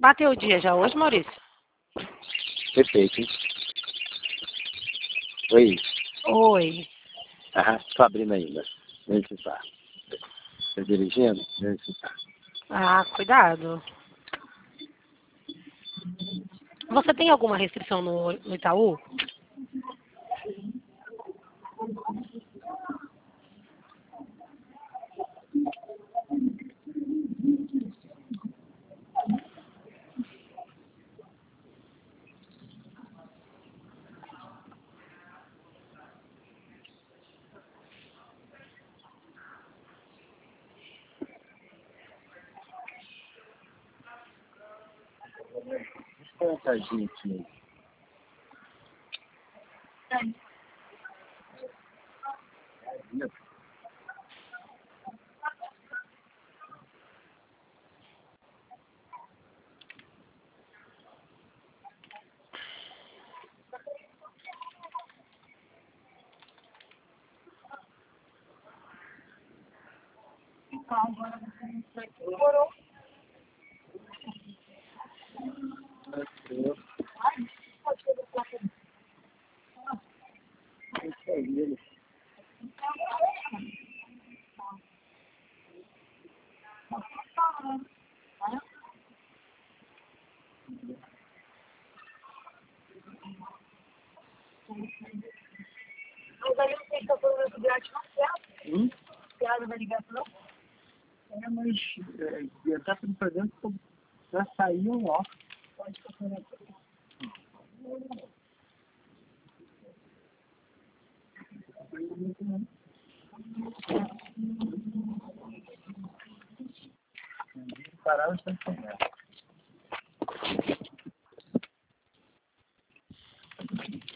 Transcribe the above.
Bateu o dia já hoje, Maurício? Perfeito, hein? Oi. Oi. Ah, tô abrindo ainda. Onde você tá? Tá dirigindo? Onde você tá? Ah, cuidado. Você tem alguma restrição no Itaú? Deixa eu colocar a gente. Mas já tá me fazendo já saiu, ó. Parar o estacionamento.